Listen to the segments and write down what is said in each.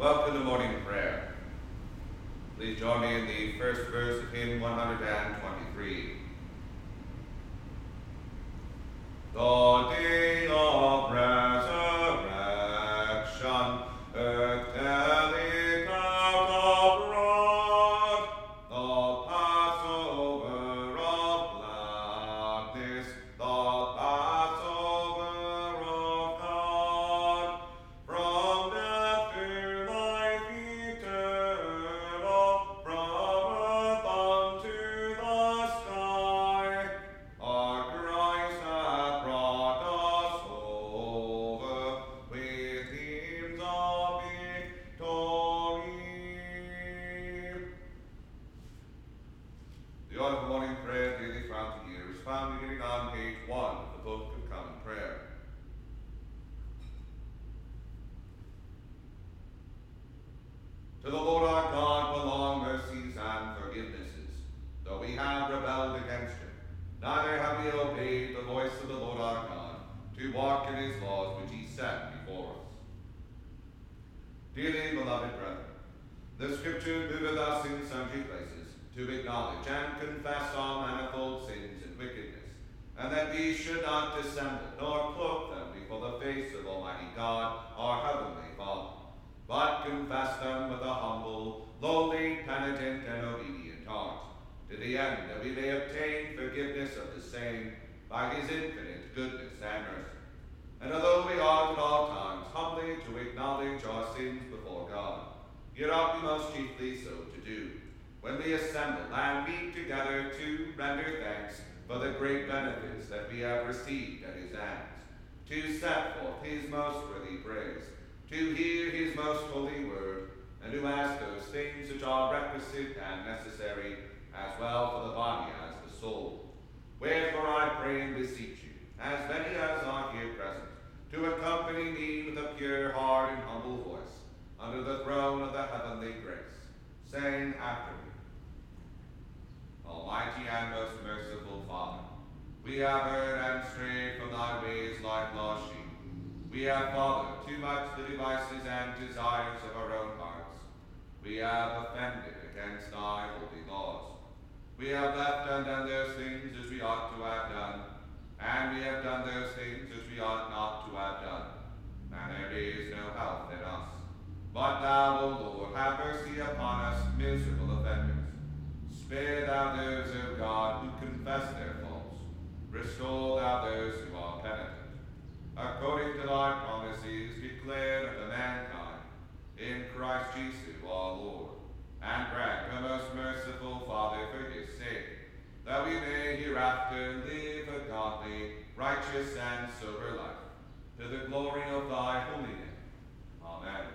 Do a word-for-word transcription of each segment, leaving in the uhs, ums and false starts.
Welcome to morning prayer. Please join me in the first verse of hymn one hundred twenty-three. The day of resurrection, earth delicate abroad, the Passover of gladness, the Passover of God, from death to life eternal, from earth unto the sky, our Christ hath brought us over with hymns of victory. The order of morning prayer daily throughout the year is found beginning on page one of the Book of Common Prayer. To the Lord our God belong mercies and forgivenesses, though we have rebelled against him. Neither have we obeyed the voice of the Lord our God, to walk in his laws which he set before us. Dearly beloved brethren, the Scripture moveth us in sundry places to acknowledge and confess our manifold sins and wickedness, and that we should not dissemble nor cloak them before the face of Almighty God, our heavenly Father, but confess them with a humble, lowly, penitent, and obedient heart, to the end that we may obtain forgiveness of the same by his infinite goodness and mercy. And although we ought at all times humbly to acknowledge our sins before God, yet ought we most chiefly so to do, when we assemble and meet together to render thanks for the great benefits that we have received at his hands, to set forth his most worthy praise, to hear his most holy word, and to ask those things which are requisite and necessary, as well for the body as the soul. Wherefore I pray and beseech you, as many as are here present, to accompany me with a pure heart and humble voice, under the throne of the heavenly grace, saying after me, Almighty and most merciful Father, we have heard and strayed from thy ways like lost sheep. We have followed too much the devices and desires of our own hearts. We have offended against thy holy laws. We have left undone those things as we ought to have done, and we have done those things as we ought not to have done. And there is no health in us. But thou, O Lord, have mercy upon us, miserable offenders. Spare thou those, O God, who confess their faults. Restore thou those who are penitent. According to thy promises declared unto mankind, in Christ Jesus our Lord. And grant, O most merciful Father, for his sake, that we may hereafter live a godly, righteous, and sober life, to the glory of thy holy name. Amen.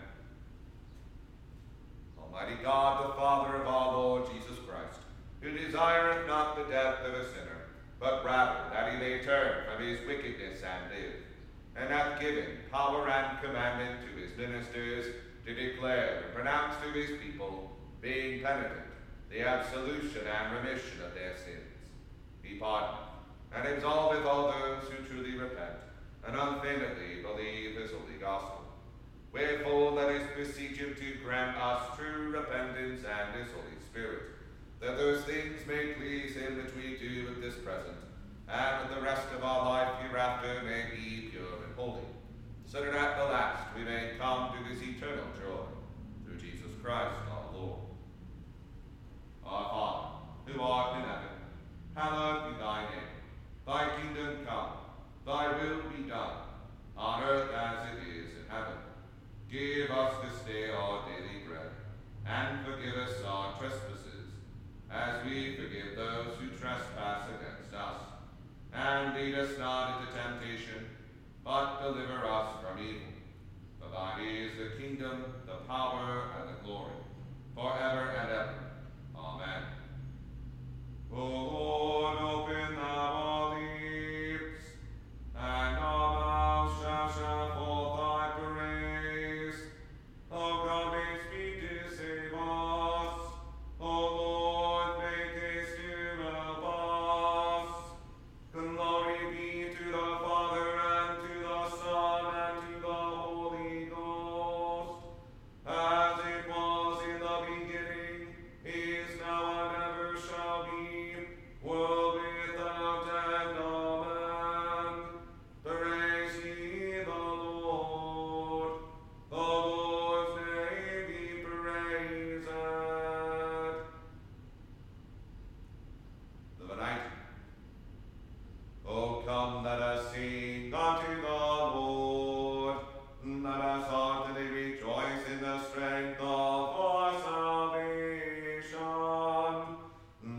Almighty God, the Father of our Lord Jesus Christ, who desireth not the death of a sinner, but rather that he may turn from his wickedness and live, and hath given power and commandment to his ministers to declare and pronounce to his people, being penitent, the absolution and remission of their sins. He pardoneth and absolveth all those who truly repent and unfeignedly believe his holy gospel. Wherefore let us beseech him to grant us true repentance and his Holy Spirit, that those things may please him which we do at this present, and that the rest of our life hereafter may be pure and holy, so that at the last we may come to this eternal joy, through Jesus Christ our Lord. Our Father, who art in heaven, hallowed be thy name. Thy kingdom come, thy will be done, on earth as it is in heaven. Give us this day our daily bread, and forgive us our trespasses, as we forgive those who trespass against us. And lead us not into temptation, but deliver us from evil. For thine is the kingdom, the power, and the glory, forever and ever. Amen. O Lord, open thou our lips, and our mouths shall shout forth thy praise. O God, make speed to save us. O Lord, make haste to help us. Glory be to the Father, and to the Son, and to the Holy Ghost, as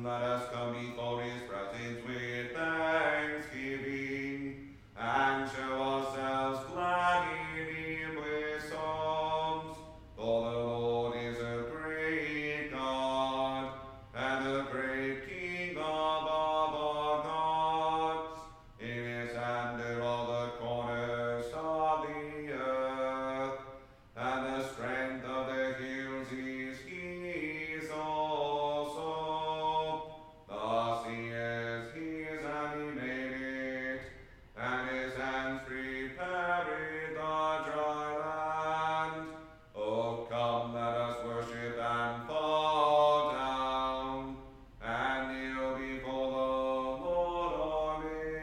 let us come before his presence with thanksgiving, and show ourselves glad in him with psalms. For the Lord is a great God, and a great King above all gods. In his hand are all the corners of the earth, and the strength of the hills is his also. The sea is his, and he made it, and his hands prepared the dry land. Oh, come, let us worship and fall down, and kneel before the Lord our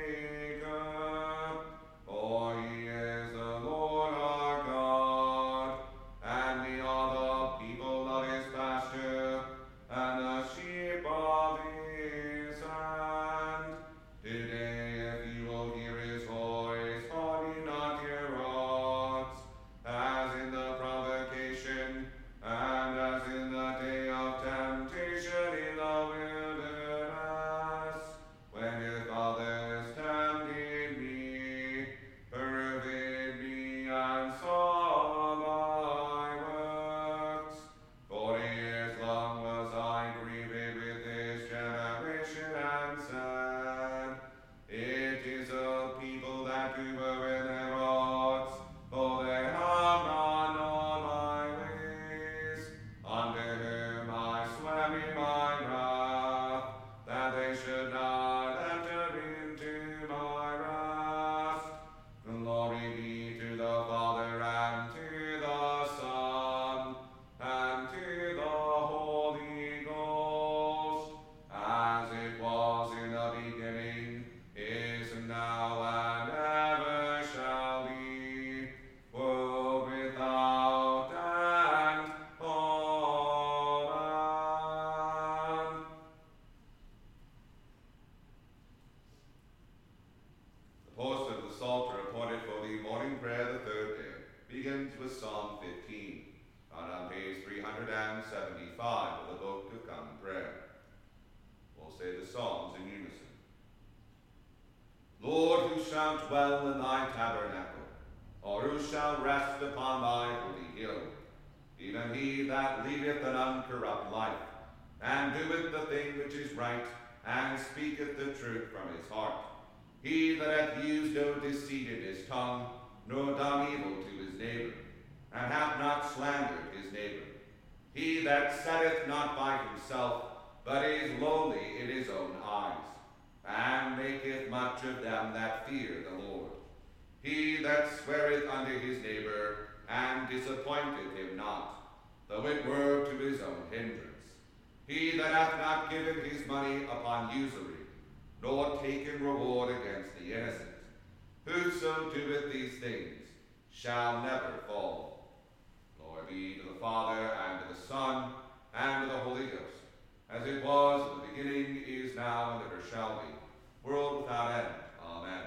Maker. For he is the Lord our God, and we are the people of his pasture, and the sheep of his hand. Today, if you will hear his voice, harden not your hearts, as in the provocation, and as in the day of temptation in the wilderness, when your fathers tempted me, proved me, and saw my works. Forty years long was I grieved with this generation, and said, It is a people that do err in their hearts, for they have not known my ways. Unto whom I swam in my wrath, that they should not enter into my rest. Glory be to the Father, and to the Son, and to the Holy Ghost, as it was in the beginning, is now, and ever shall be, world without end. Amen. The post of the Psalter appointed for the morning prayer the third day begins with Psalm fifteen, found on page three hundred seventy-five of the Book of Common Prayer. We'll say the Psalms in unison. Lord, who shall dwell in thy tabernacle, or who shall rest upon thy holy hill? Even he that leadeth an uncorrupt life, and doeth the thing which is right, and speaketh the truth from his heart. He that hath used no deceit in his tongue, nor done evil to his neighbor, and hath not slandered his neighbor. He that setteth not by himself, but is lowly in his own eyes, and maketh much of them that fear the Lord. He that sweareth unto his neighbor, and disappointeth him not, though it were to his own hindrance. He that hath not given his money upon usury, nor taken reward against the innocent. Whoso doeth these things shall never fall. Glory be to the Father, and to the Son, and to the Holy Ghost, as it was in the beginning, is now, and ever shall be, world without end. Amen.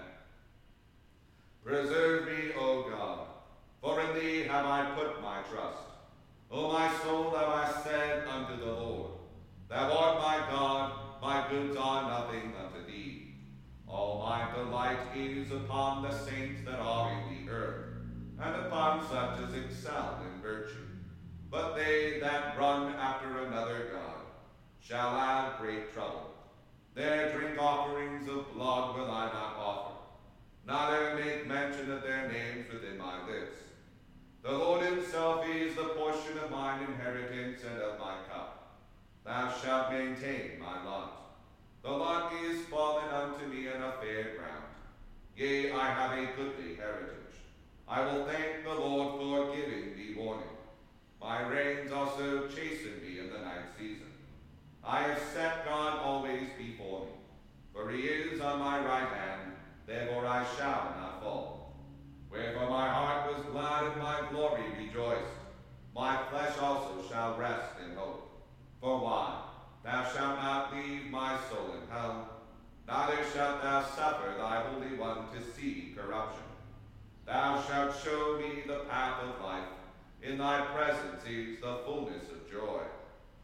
Preserve me, O God, for in thee have I put my trust. O my soul, thou hast said unto the Lord, Thou art my God, my goods are nothing unto thee. All my delight is upon the saints that are in the earth, and upon such as excel in virtue. But they that run after another God shall have great trouble. Their drink offerings of blood will I not offer, neither make mention of their names within my lips. The Lord himself is the portion of mine inheritance and of my cup. Thou shalt maintain my lot. The lot is fallen unto me in a fair ground. Yea, I have a goodly heritage. I will thank the Lord for giving me warning. My reins also chasten me in the night season. I have set God always before me, for he is on my right hand, therefore I shall not fall. Wherefore my heart was glad and my glory rejoiced. My flesh also shall rest in hope. For why? Thou shalt not leave my soul in hell, neither shalt thou suffer thy Holy One to see corruption. Thou shalt show me the path of life. In thy presence is the fullness of joy,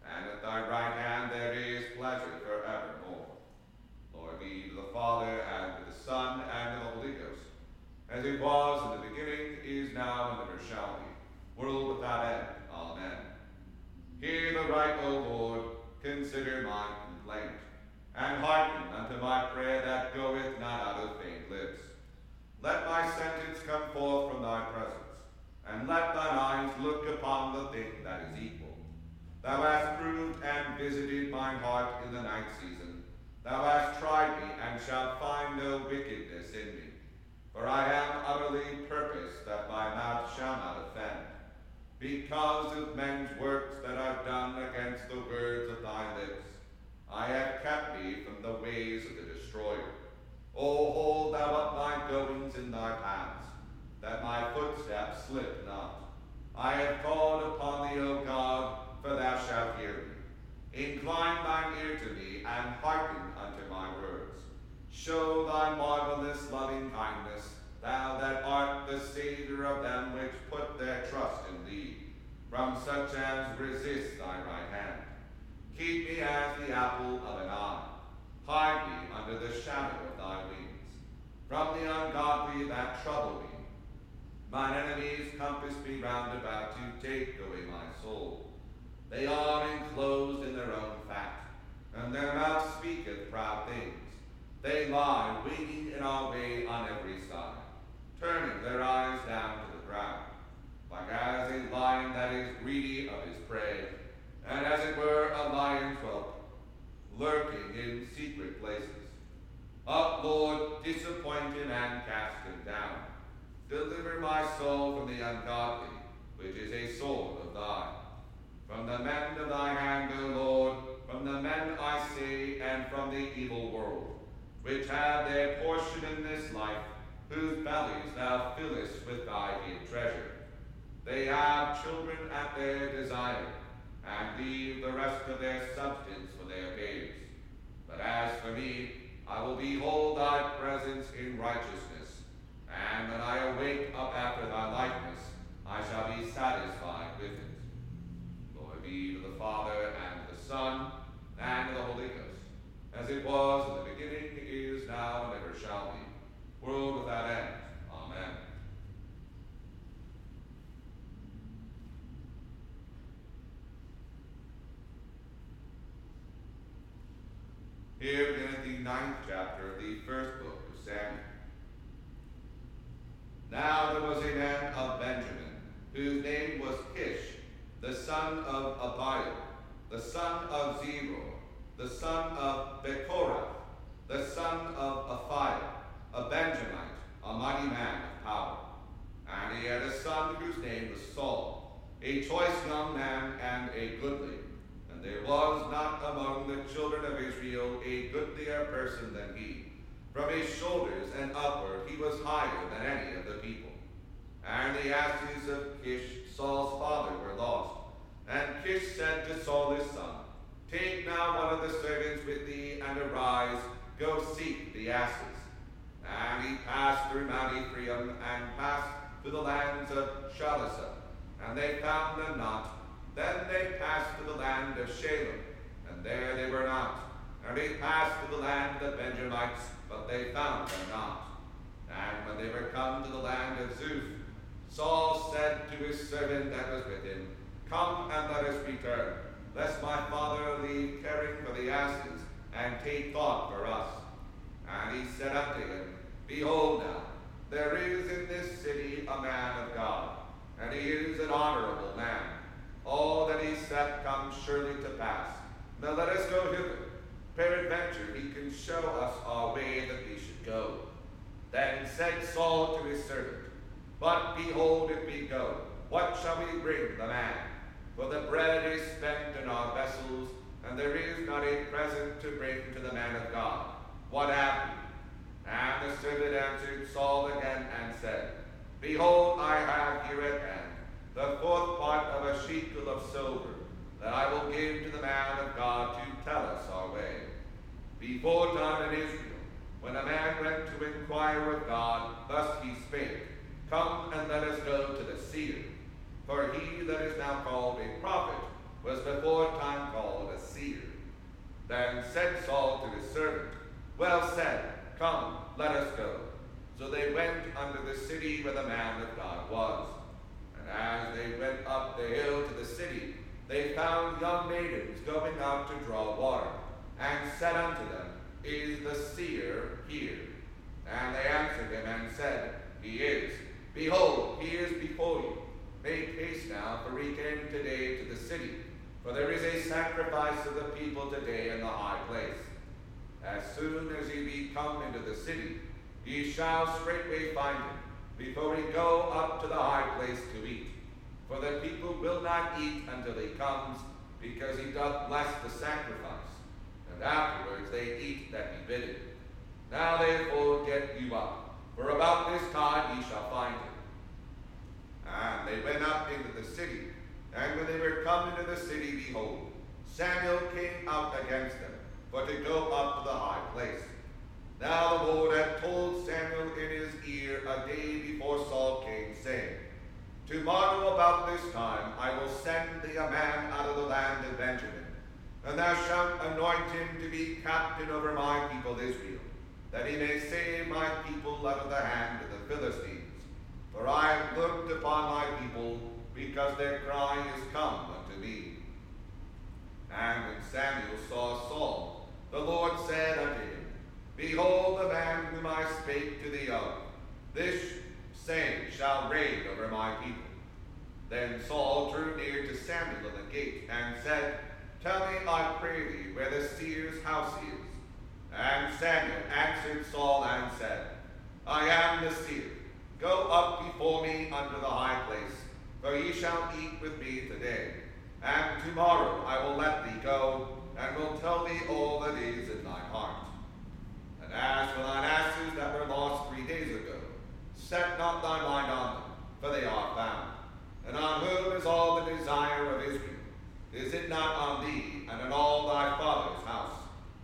and at thy right hand there is pleasure forevermore. Glory be to the Father, and to the Son, and to the Holy Ghost, as it was in the beginning, is now, and ever shall be, world without end. Amen. Hear the right, O Lord, consider my complaint, and hearken unto my prayer that goeth not out of faint lips. Let my sentence come forth from thy presence, and let thine eyes look upon the thing that is equal. Thou hast proved and visited mine heart in the night season. Thou hast tried me, and shalt find no wickedness in me. For I am utterly purposed that my mouth shall not offend, because of men's works that I've done against the words of thy lips. I have kept me from the ways of the destroyer. O hold thou up my goings in thy paths, that my footsteps slip not. I have called upon thee, O God, for thou shalt hear me. Incline thine ear to me, and hearken unto my words. Show thy marvelous loving kindness, thou that art the Savior of them which put their trust in thee, from such as resist thy right hand. Keep me as the apple of an eye. Hide me under the shadow of thy wings, from the ungodly that trouble me. Mine enemies compass me round about to take away my soul. They are enclosed in their own fat, and their mouth speaketh proud things. They lie waiting in our way on every side, turning their eyes down to the ground, like as a lion that is greedy of his prey, and as it were a lion's whelp, lurking in secret places. Up, Lord, disappoint him and cast him down. Deliver my soul from the ungodly, which is a sword of thine. From the men of thy hand, O Lord, from the men I say, and from the evil world, which have their portion in this life, whose bellies thou fillest with thy hid treasure. They have children at their desire, and leave the rest of their substance for their babes. But as for me, I will behold thy presence in righteousness, and when I awake up after thy likeness, I shall be satisfied with it. Glory be to the Father, and to the Son, and to the Holy Ghost, as it was in the beginning, is now, and ever shall be, world without end. Amen. Here beginneth the ninth chapter of the first book of Samuel. Now there was a man of Benjamin, whose name was Kish, the son of Abiel, the son of Zeror, the son of Bechorath, the son of Aphiah, a Benjamite, a mighty man of power. And he had a son whose name was Saul, a choice young man and a goodly. And there was not among the children of Israel a goodlier person than he. From his shoulders and upward he was higher than any of the people. And the asses of Kish, Saul's father, were lost. And Kish said to Saul his son, Take now one of the servants with thee, and arise, go seek the asses. And he passed through Mount Ephraim, and passed to the lands of Shalisha, and they found them not. Then they passed to the land of Shalem, and there they were not. And he passed to the land of the Benjamites, but they found them not. And when they were come to the land of Zuph, Saul said to his servant that was with him, Come and let us return, lest my father leave caring for the asses, and take thought for us. And he said unto him, Behold now, there is in this city a man of God, and he is an honorable man. All that he saith comes surely to pass. Now let us go hither. Peradventure he can show us our way that we should go. Then said Saul to his servant, But behold, if we go, what shall we bring the man? For the bread is spent in our vessels, and there is not a present to bring to the man of God. What have we? And the servant answered Saul again and said, Behold, I have here at hand the fourth part of a shekel of silver, that I will give to the man of God to tell us our way. Before time in Israel, when a man went to inquire of God, thus he spake, Come and let us go to the seer. For he that is now called a prophet was before time called a seer. Then said Saul to his servant, Well said, come, let us go. So they went unto the city where the man of God was. And as they went up the hill to the city, they found young maidens going out to draw water, and said unto them, Is the seer here? And they answered him and said, He is. Behold, he is before you. Make haste now, for we came today to the city. For there is a sacrifice of the people today in the high place. As soon as ye be come into the city, ye shall straightway find him, before he go up to the high place to eat. For the people will not eat until he comes, because he doth bless the sacrifice. And afterwards they eat that be bidden. Now therefore get you up, for about this time ye shall find him. And they went up into the city, and when they were come into the city, behold, Samuel came out against them, for to go up to the high place. Now the Lord had told Samuel in his ear a day before Saul came, saying, Tomorrow about this time I will send thee a man out of the land of Benjamin, and thou shalt anoint him to be captain over my people Israel, that he may save my people out of the hand of the Philistines. For I have looked upon my people, because their cry is come unto me. And when Samuel saw Saul, the Lord said unto him, Behold the man whom I spake to thee of, this same shall reign over my people. Then Saul drew near to Samuel in the gate, and said, Tell me, I pray thee, where the seer's house is. And Samuel answered Saul and said, I am the seer. Go up before me unto the high place, for ye shall eat with me today. And tomorrow I will let thee go, and will tell thee all that is in thine heart. And as for thine asses that were lost three days ago, set not thy mind on them, for they are found. And on whom is all the desire of Israel? Is it not on thee, and on all thy father's house?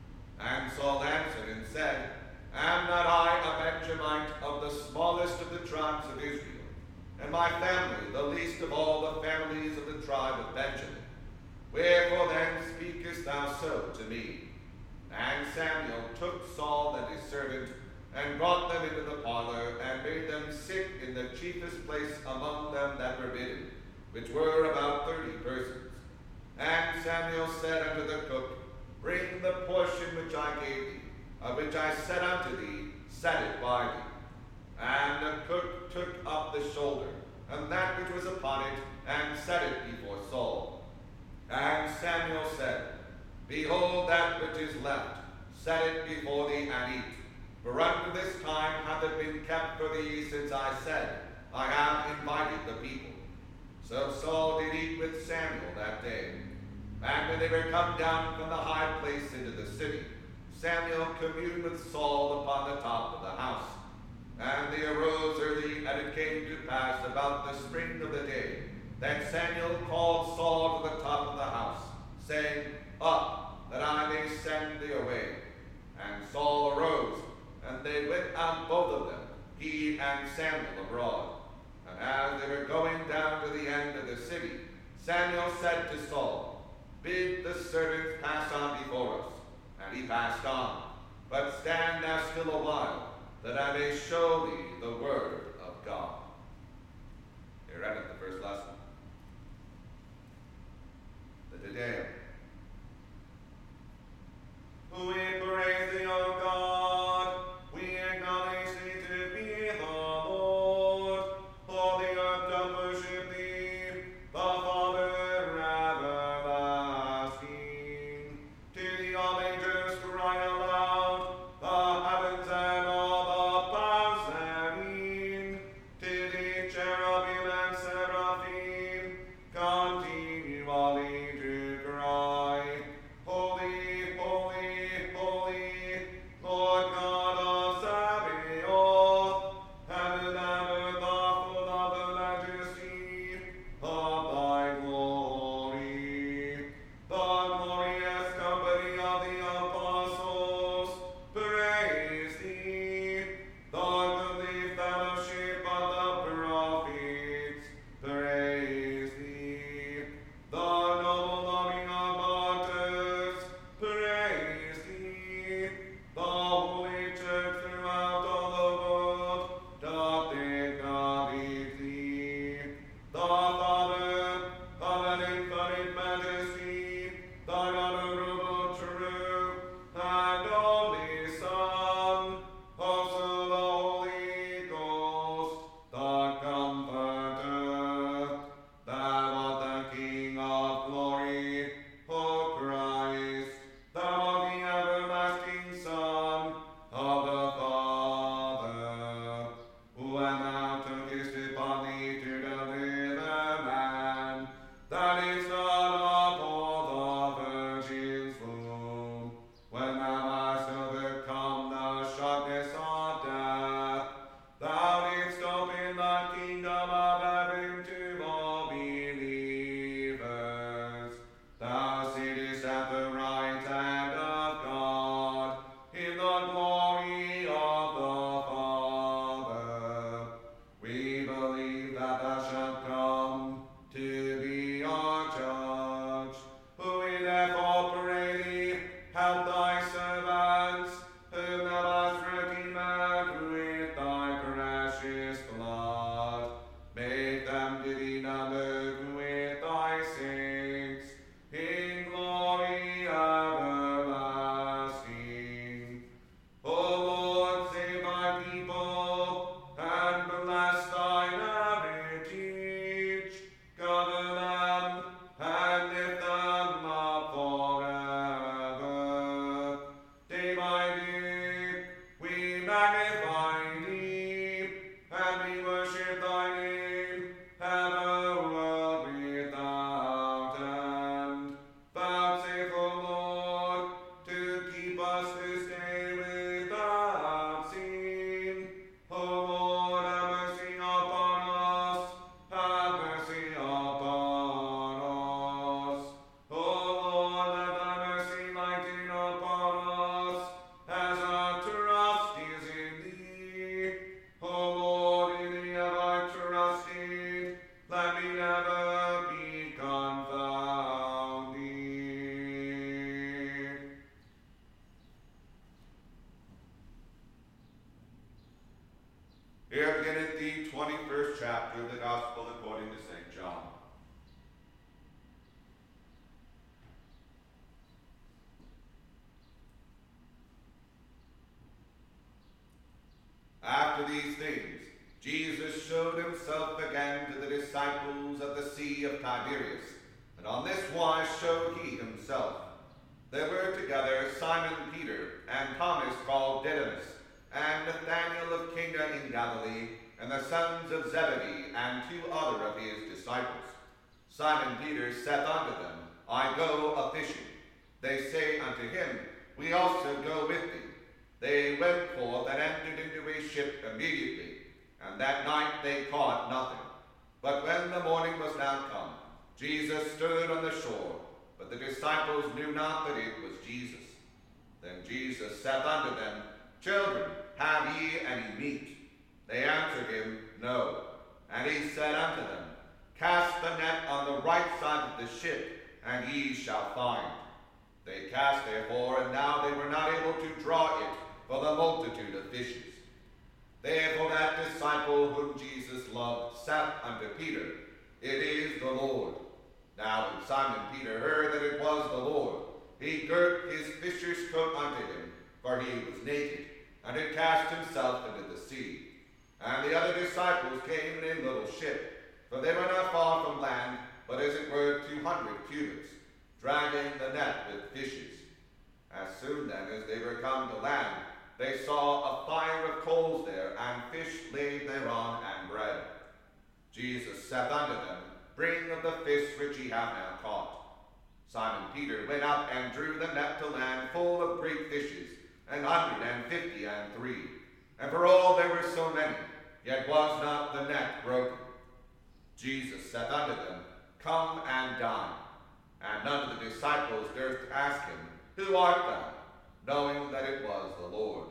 And Saul answered and said, Am not I a Benjamite of the smallest of the tribes of Israel, and my family the least of all the families of the tribe of Benjamin? Wherefore then speakest thou so to me? And Samuel took Saul and his servant, and brought them into the parlor, and made them sit in the chiefest place among them that were bidden, which were about thirty persons. And Samuel said unto the cook, Bring the portion which I gave thee, of which I said unto thee, set it by thee. And the cook took up the shoulder, and that which was upon it, and set it before Saul. And Samuel said, Behold that which is left, set it before thee, and eat. For unto this time hath it been kept for thee, since I said, I have invited the people. So Saul did eat with Samuel that day. And when they were come down from the high place into the city, Samuel communed with Saul upon the top of the house. And they arose early, and it came to pass about the spring of the day, that Samuel called Saul to the top of the house, saying, Up, that I may send thee away. And Saul arose, and they went out both of them, he and Samuel abroad. And as they were going down to the end of the city, Samuel said to Saul, Bid the servants pass on before us. And he passed on. But stand thou still a while, that I may show thee the word of God. Here endeth the first lesson. The Te Deum. We praise thee, O God. We acknowledge thee to be the Lord. For the earth doth worship thee, the Father everlasting. To the all angels cry aloud, the heavens and all the powers therein. To the cherubim and seraphim, continually to cry, Holy, holy, holy, magnify thee, and we worship thy name, have a world without end. Vouchsafe, O Lord, to keep us this day without sin. O Lord, have mercy upon us, have mercy upon us. O Lord, let thy mercy lighten upon us, as our trust is in thee. O Lord, in thee have I trusted, let me never be confounded. Here beginneth the twenty-first chapter of the Gospel according to Saint John. After these things, Jesus showed himself again to the disciples at the Sea of Tiberias, and on this wise showed he himself. There were together Simon Peter, and Thomas called Didymus, and Nathanael of Cana in Galilee, and the sons of Zebedee, and two other of his disciples. Simon Peter saith unto them, I go a-fishing. They say unto him, We also go with thee. They went forth and entered into a ship immediately, and that night they caught nothing. But when the morning was now come, Jesus stood on the shore, but the disciples knew not that it was Jesus. Then Jesus saith unto them, Children, have ye any meat? They answered him, No. And he said unto them, Cast the net on the right side of the ship, and ye shall find. They cast therefore, and now they were not able to draw it for the multitude of fishes. Therefore that disciple whom Jesus loved saith unto Peter, It is the Lord. Now when Simon Peter heard that it was the Lord, he girt his fisher's coat unto him, for he was naked, and had cast himself into the sea. And the other disciples came in a little ship, for they were not far from land, but as it were two hundred cubits, dragging the net with fishes. As soon then as they were come to land, they saw a fire of coals there, and fish laid thereon, and bread. Jesus saith unto them, Bring of the fish which ye have now caught. Simon Peter went up and drew the net to land full of great fishes, an hundred and fifty and three. And for all there were so many, yet was not the net broken. Jesus saith unto them, Come and dine. And none of the disciples durst ask him, Who art thou? Knowing that it was the Lord.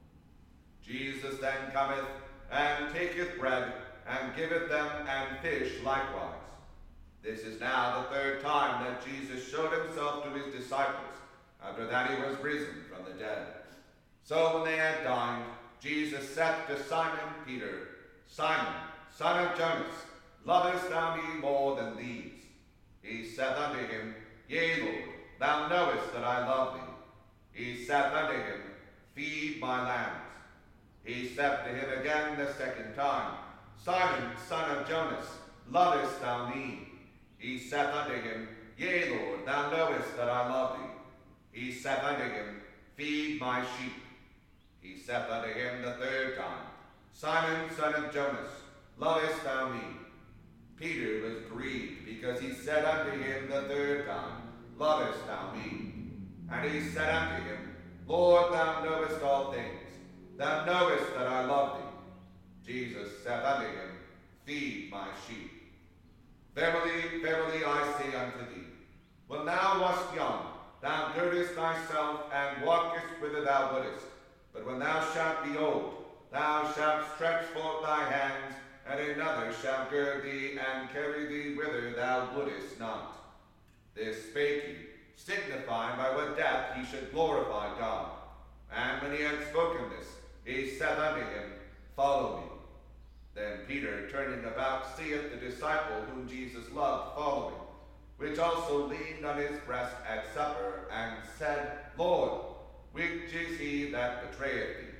Jesus then cometh, and taketh bread, and giveth them, and fish likewise. This is now the third time that Jesus showed himself to his disciples, after that he was risen from the dead. So when they had dined, Jesus saith to Simon Peter, Simon, son of Jonas, lovest thou me more than these? He saith unto him, Yea, Lord, thou knowest that I love thee. He saith unto him, Feed my lambs. He saith to him again the second time, Simon, son of Jonas, lovest thou me? He saith unto him, Yea, Lord, thou knowest that I love thee. He saith unto him, Feed my sheep. He saith unto him the third time, Simon, son of Jonas, lovest thou me? Peter was grieved, because he said unto him the third time, Lovest thou me? And he said unto him, Lord, thou knowest all things. Thou knowest that I love thee. Jesus saith unto him, Feed my sheep. Verily, verily, I say unto thee, when thou wast young, thou girdest thyself and walkest whither thou wouldest. But when thou shalt be old, thou shalt stretch forth thy hands, and another shall gird thee and carry thee whither thou wouldest not. This spake he, signifying by what death he should glorify God. And when he had spoken this, he saith unto him, Follow me. Then Peter, turning about, seeth the disciple whom Jesus loved following, which also leaned on his breast at supper, and said, Lord, which is he that betrayeth thee?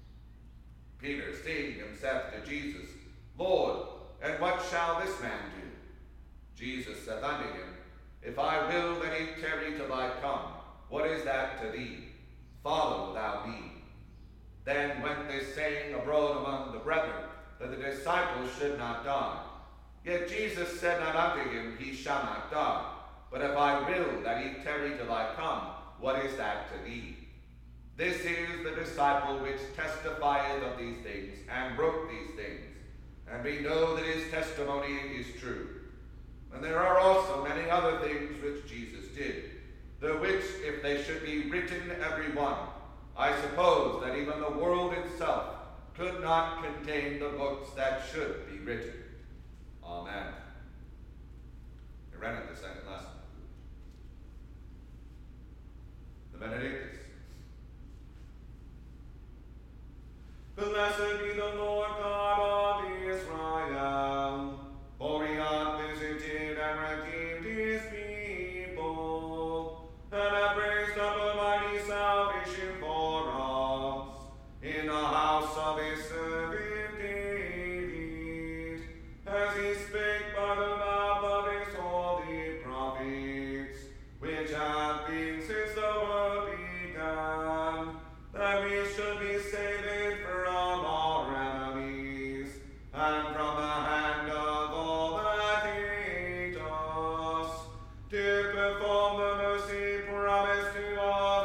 Peter, seeing him, saith to Jesus, Lord, and what shall this man do? Jesus saith unto him, If I will that he tarry till I come, what is that to thee? Follow thou me. Then went this saying abroad among the brethren, that the disciples should not die. Yet Jesus said not unto him, He shall not die. But if I will that he tarry till I come, what is that to thee? This is the disciple which testifieth of these things, and wrote these things. And we know that his testimony is true. And there are also many other things which Jesus did, the which, if they should be written every one, I suppose that even the world itself could not contain the books that should be written. Amen. We read it the second lesson. The Benedictus. Blessed be the Lord God of Israel, for he hath visited and redeemed his people, and hath raised up a mighty salvation for us in the house of his servant David, as he spake by the mouth of his holy prophets, which have been since the world began, that we should be saved from our enemies, and from the hand of all that hate us, to perform the mercy promised to our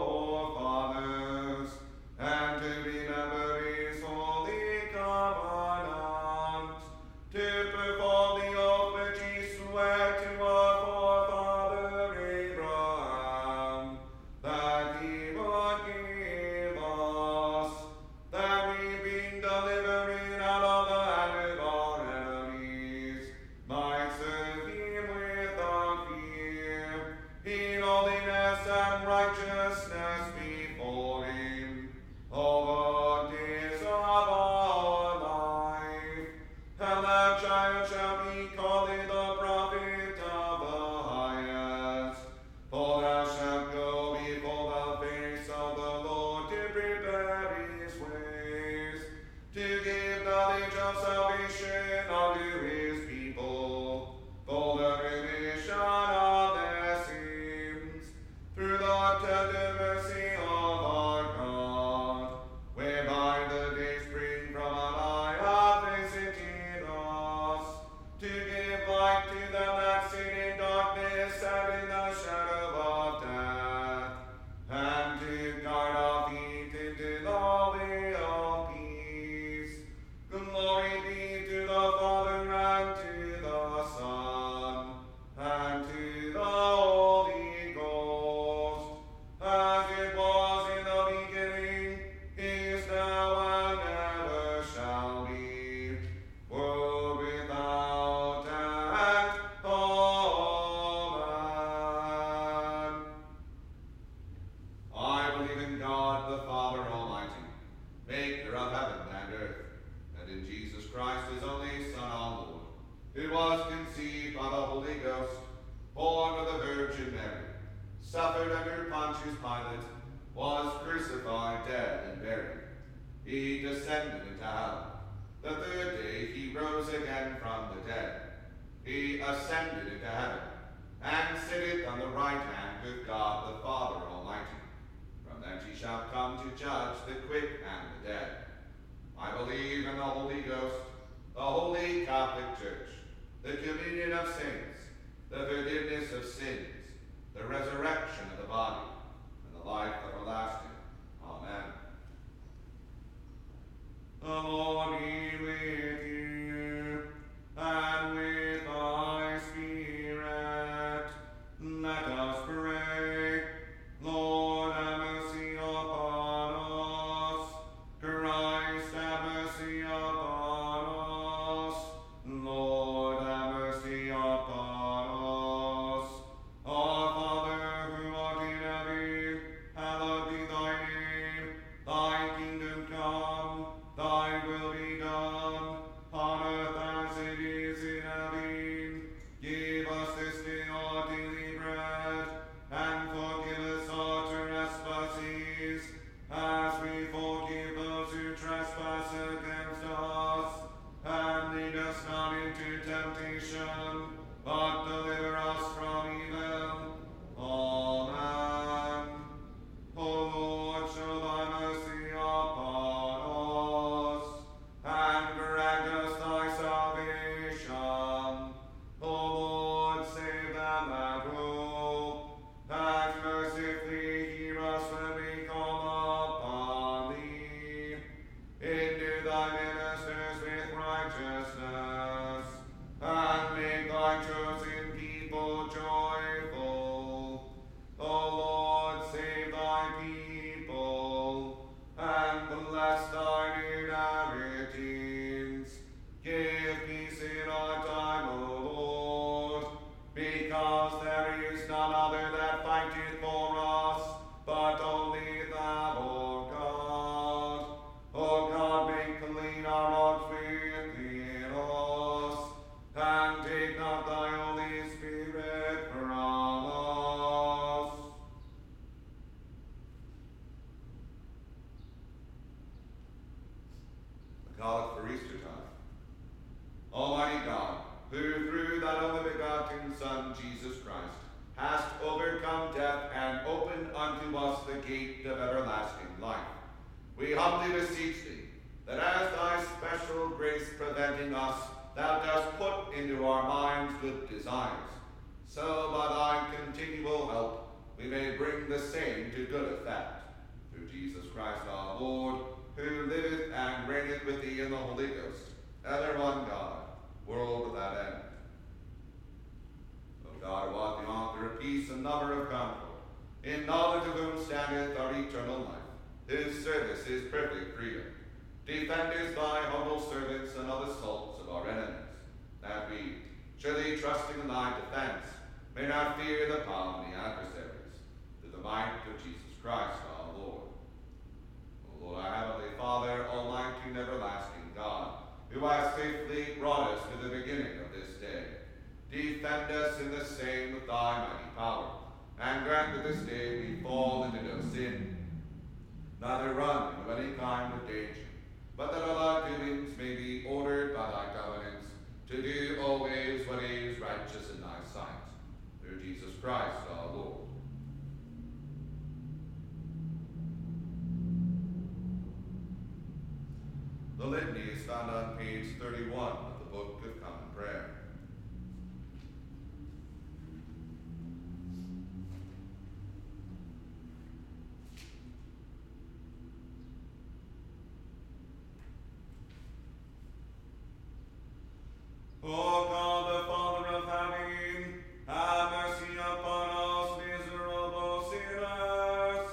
forefathers, and to remember his holy covenant, to perform the oath which he sware to our forefather Abraham, that he would give us, that we, being delivered out of the hand of our enemies, might serve him without fear, in holiness and righteousness before him, all the days of our life. And that child shall be called the prophet of the highest, for thou shalt go before the face of the Lord to prepare his ways, to give knowledge of salvation unto his people, for the remission of their sins, through the tender mercy of our God, whereby the day spring from on high hath visited us, to give light to them that sit in darkness and in the shadow of death, and to guard our feet into the way of peace. Glory be to the Father, and to the Son, and to the Holy Ghost, as it was in the beginning, is now, and ever shall be, world without end. Amen. I believe in God, the Father Almighty, maker of heaven and earth, and in Jesus Christ, his only Son, our Lord, who was conceived by the Holy Ghost, born of the Virgin Mary, suffered under Pontius Pilate, was crucified, dead, and buried. He descended into hell. The third day he rose again from the dead. He ascended into heaven, and sitteth on the right hand of God the Father Almighty. From thence he shall come to judge the quick and the dead. I believe in the Holy Ghost, the holy Catholic Church, the communion of saints, the forgiveness of sins, the resurrection of the body, and the life everlasting. Amen. The Lord be with you, and with thy spirit. Let us pray. Lord, have mercy upon us. Christ, have mercy upon us. Lord, have mercy upon us. Our Father, who art in heaven, hallowed be thy name. Thy kingdom come, thy will be done, on earth as it is in heaven. Give us this day our daily bread, and forgive us our trespasses, as we forgive those who trespass against us. And lead us not into temptation, but deliver us from evil. Amen. O Lord, show thy mercy upon humbly beseech thee, that as thy special grace preventing us, thou dost put into our minds good desires, so by thy continual help we may bring the same to good effect. Through Jesus Christ our Lord, who liveth and reigneth with thee in the Holy Ghost, ever one God, world without end. O God, who art the author of peace and lover of comfort, in knowledge of whom standeth our eternal life, whose service is perfect freedom, defendest thy humble servants and of the assaults of our enemies, that we, surely trusting in thy defense, may not fear the power of the adversaries, through the might of Jesus Christ our Lord. O Lord, our heavenly Father, almighty and everlasting God, who hast faithfully brought us to the beginning of this day, defend us in the same with thy mighty power, and grant that this day we fall into no sin, neither run into any kind of danger, but that all our doings may be ordered by thy governance, to do always what is righteous in thy sight. Through Jesus Christ our Lord. The litany is found on page thirty-one of the Book of Common Prayer. O God, the Father of heaven, have mercy upon us, miserable sinners.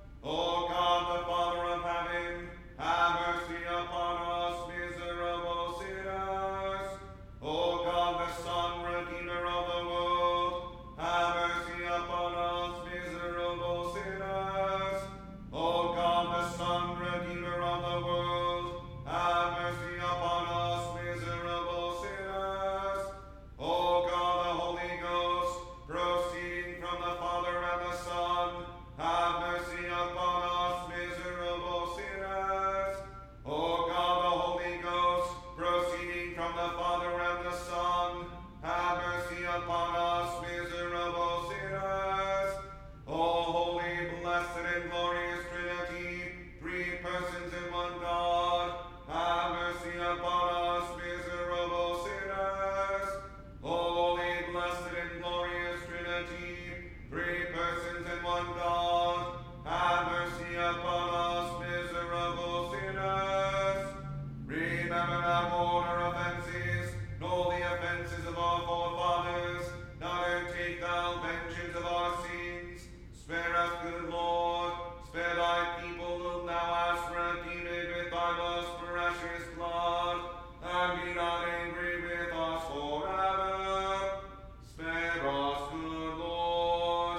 O God, the Father of heaven, have mercy upon us, miserable sinners. O God, the Son, Redeemer of the world, have mercy upon us, miserable sinners. O God, the Son, Redeemer of the world, have mercy upon us, miserable sinners. O God, the Holy Ghost, proceeding from the Father and the Son, have mercy upon us, miserable sinners. O God, the Holy Ghost, proceeding from the Father and the Son, have mercy upon us, miserable sinners. O holy, blessed, and glorious Trinity, three persons in one God, have mercy upon us, miserable sinners. O holy, blessed, and glorious Trinity, three persons in one God, have mercy upon us, miserable sinners. Remember not all our offenses, nor the offenses of our forefathers, neither take thou vengeance of our sins. Spare us, good Lord, spare thy people whom thou hast redeemed with thy most precious blood, and be not angry with us forever. Spare us, good Lord,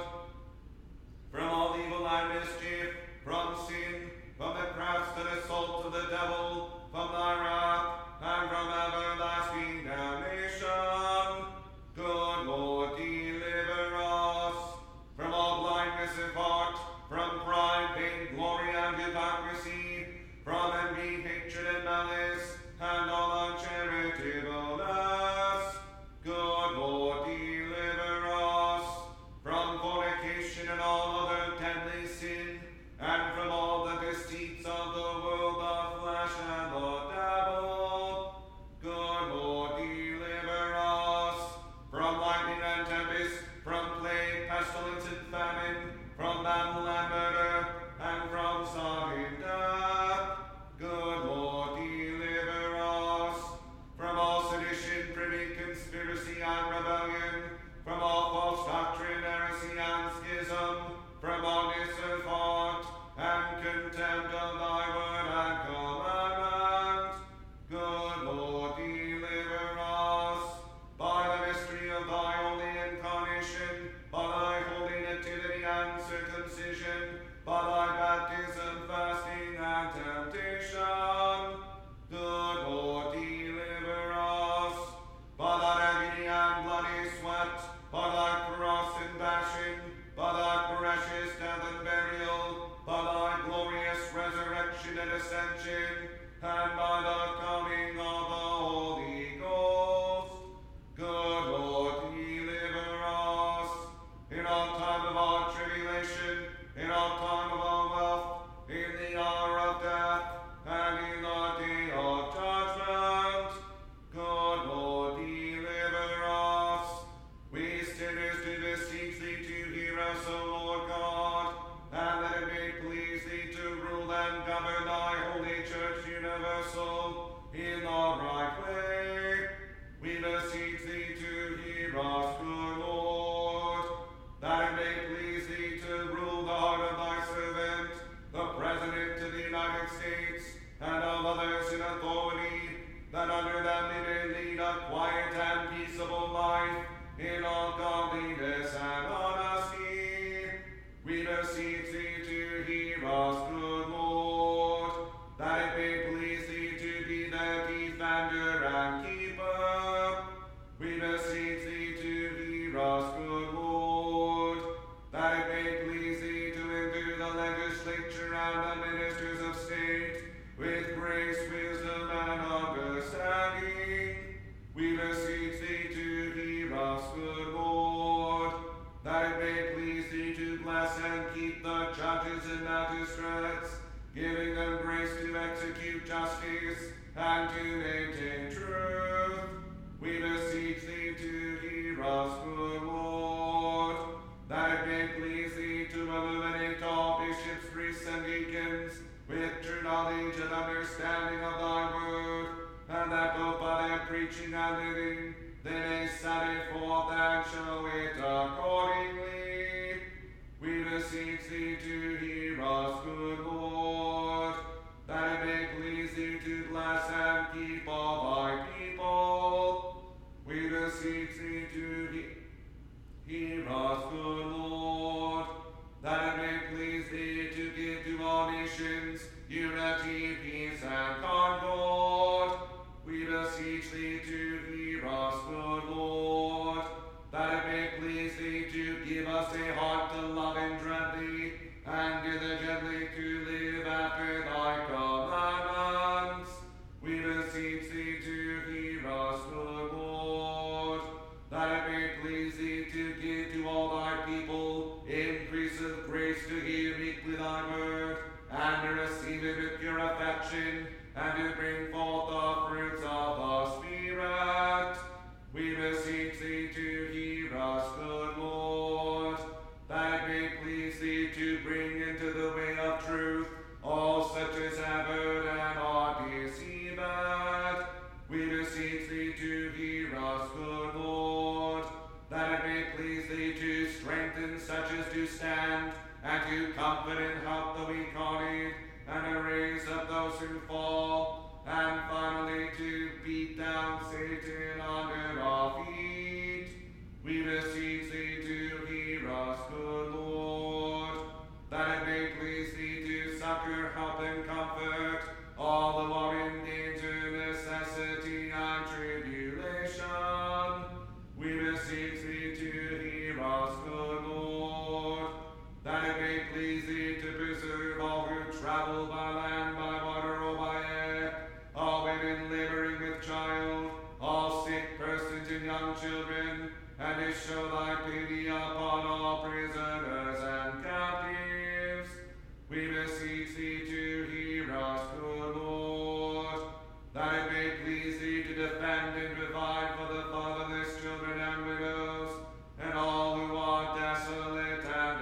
from all evil and mischief, from sin, from the crafts and assaults of the devil, from thy wrath, and from everlasting damnation. Good Lord, deliver us from all blindness of heart, from pride, vain glory, and hypocrisy, from envy, hatred, and malice, and all uncharitableness. Good Lord, deliver us from fornication and all other deadly sin, and from all the deceits of the world, the flesh, and the devil. Good Lord, deliver us from lightning and tempest, from plague, pestilence, and famine, from battle and murder, and from sudden death. Good Lord, deliver us from all sedition, privy, conspiracy, and rebellion, from all false doctrine, heresy, and schism, from hardness of heart, and contempt of thy word and commandment. Good Lord, deliver us by the mystery of thy holy incarnation, by thy holy nativity and circumcision, by thy baptism, fasting, and temptation. Good Lord, deliver us by thy agony and bloody sweat, by thy cross and passion, by thy precious death and burial, by thy glorious resurrection and ascension, and by the coming of the Holy Ghost. Good Lord, deliver us in all time of our tribulation, in all time of our wealth, in the hour of death, authority, that under them we may lead a quiet and peaceable life, in all godliness and honesty. We beseech thee to hear us, good Lord, that it may please thee to be the defender and keeper. We beseech thee to hear us, good Lord, that it may please thee to endue the legislature and the ministers of state with grace, wisdom, and understanding. We beseech thee to hear us, good Lord, that it may please thee to bless and keep the judges and magistrates, giving them grace to execute justice and to maintain truth. We beseech thee to hear us, good Lord, that it may please thee to illuminate all bishops, priests, and deacons with true knowledge and understanding of thy word, and that both by their preaching and living they may set it forth and show it accordingly. We beseech thee to hear us, good Lord, that it may please thee to bless and keep all thy people. We beseech thee to he- hear us, good Lord, that it may please thee to give to all nations unity, peace, and concord. We beseech thee to hear us, good Lord, that it may please thee to give us a heart to love and dread thee, and diligently to live after thy commandments. We beseech thee to hear us, good Lord, that it may please thee to give to all thy people increase of grace to hear meekly thy word, and to receive it with pure affection, and to bring forth the fruits of the Spirit. We beseech thee to hear us, good Lord, that it may please thee to bring into the way of truth all such as have erred and are deceived. We beseech thee to hear us, good Lord, that it may please thee to strengthen such as do stand, and to comfort and help the weak-hearted, and to raise up those who fall, and finally to beat down Satan under our feet. We beseech thee to hear us, good Lord, that it may please thee to succor, help, and comfort all who are in danger, necessity, and tribulation. We beseech thee to hear us, good Lord, that it may please thee to preserve all who travel by land, by water, or by air, all women laboring with child, all sick persons and young children, and to show thy pity upon all prisoners and captives. We beseech thee to hear us, good Lord, that it may please thee to defend and provide for the fatherless children and widows, and all who are desolate and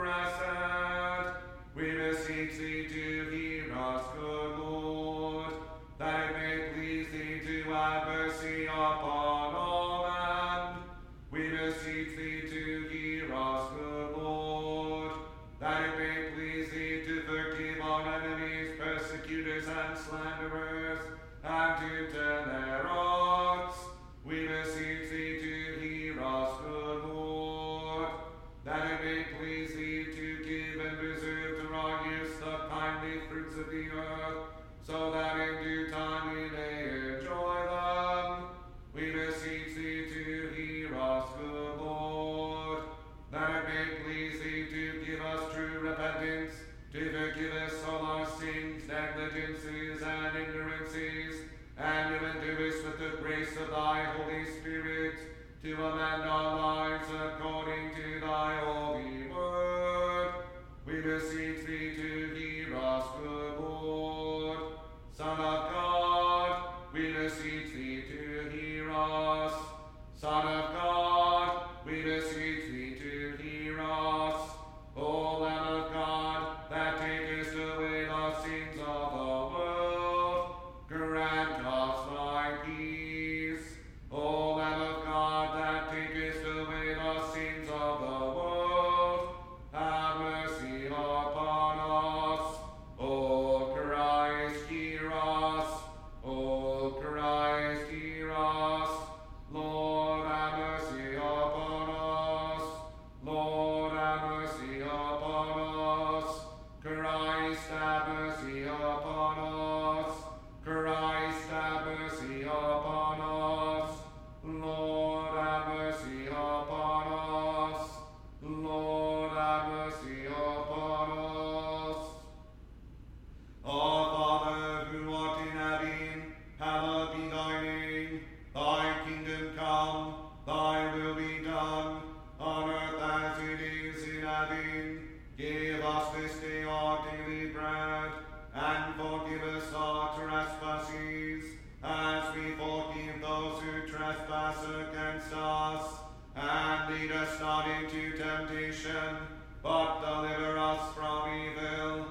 oppressed. We beseech thee to hear us, good Lord, that it may please thee to have mercy upon all men. We beseech thee to hear us, good Lord, that it may please thee to forgive our enemies, persecutors, and slanderers, and to turn their hearts. We beseech thee to hear us, good Lord, that it may please thee to give and preserve to our use the kindly fruits of the earth, so that in due time we may enjoy them. We beseech thee to hear us, good Lord, that it may please thee to give us true repentance, to forgive us all our sins, negligences, and ignorances, and to endue us with the grace of thy Holy Spirit, to amend our lives according to thy holy word. We beseech thee to hear us, good Lord. Son of God, we beseech thee to hear us. Son of God, we beseech thee to hear us. O Lamb of God, that takest away the sins of the world, grant us thy peace. O Lamb of God, that takest away the mercy upon us. Christ, have mercy upon us. Lord, have mercy upon us. Lord, have mercy upon us. Our Father, who art in heaven, hallowed be thy name. Thy kingdom come, thy will be done, on earth as it is in heaven. Give us this day our daily bread, and forgive us our trespasses, as we forgive those who trespass against us. And lead us not into temptation, but deliver us from evil.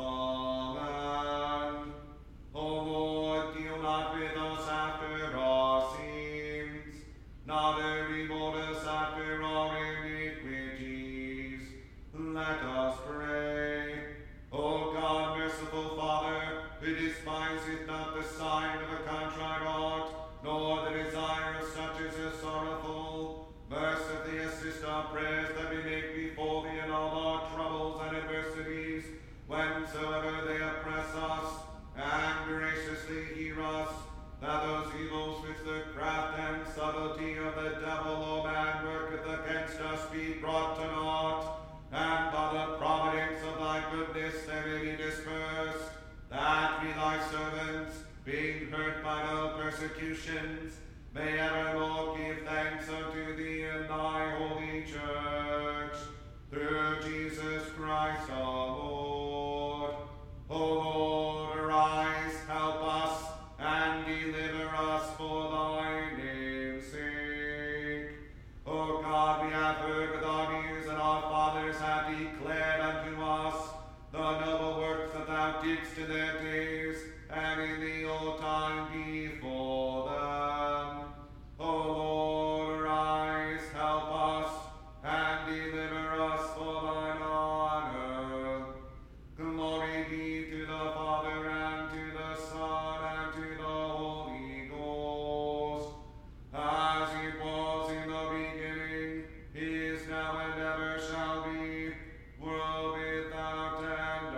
Amen. O Lord, deal not with us after our sins, neither reward us after our iniquities. Let us pray. O God, merciful Father, who despiseth not the sign of a contrite heart, nor the desire of such as are sorrowful, mercifully assist our prayers that we make before thee in all our troubles and adversities, whensoever they oppress us, and graciously hear us, that those evils which the craft and subtlety of the devil or man worketh against us be brought to naught, and by the providence of thy goodness they may be dispersed, that we thy servants, being hurt by no persecutions, may evermore give thanks unto thee in thy holy church. Through Jesus Christ our Lord. O Lord, arise, help us, and deliver us for thy name's sake. O God, we have heard with our ears, and our fathers have declared unto us the noble works that thou didst in their days, and in the old time before them. O Lord, arise, help us, and deliver us for thine honor. Glory be to the Father, and to the Son, and to the Holy Ghost, as it was in the beginning, is now, and ever shall be, world without end.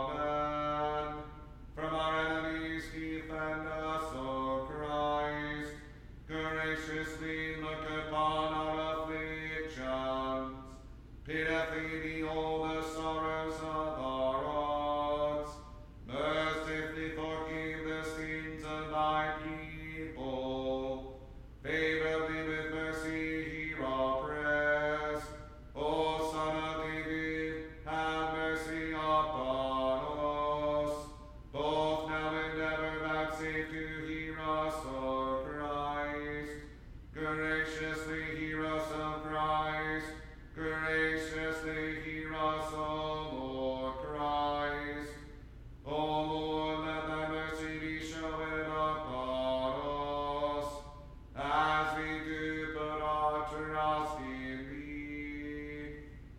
Amen. From our enemies defend us, O Christ. Graciously look upon our afflictions. Pitifully behold the sorrows of our hearts. Mercifully forgive the sins of thy people. Favorably with mercy hear our prayers. O Son of David, have mercy upon us. Both now and ever vouchsafe to hear us, O Christ. Graciously hear us, O Christ. Graciously hear us, O Lord Christ. O Lord, let thy mercy be shown upon us, as we do put our trust in thee.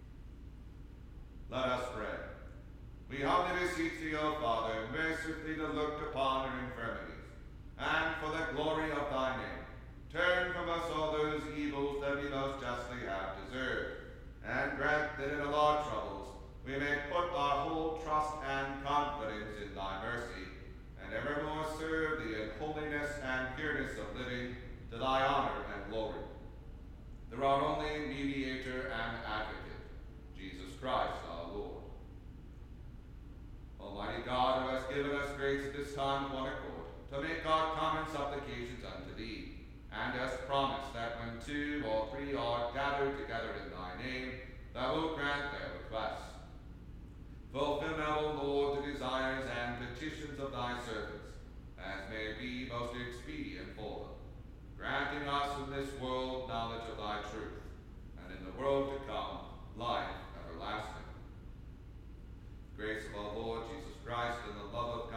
Let us pray. We humbly beseech thee, O Father, mercifully to look upon our infirmities, and for the glory of thy name, turn from us all those evils that we most justly have deserved, and grant that in all our troubles we may put our whole trust and confidence in thy mercy, and evermore serve thee in holiness and pureness of living, to thy honor and glory. Through our only mediator and advocate, Jesus Christ our Lord. Almighty God, who hast given us grace at this time of one accord, to make our common supplications unto thee, and hast promised that when two or three are gathered together in thy name, thou wilt grant their requests. Fulfill now, O Lord, the desires and petitions of thy servants, as may be most expedient for them, granting us in this world knowledge of thy truth, and in the world to come life everlasting. Grace of our Lord Jesus Christ, and the love of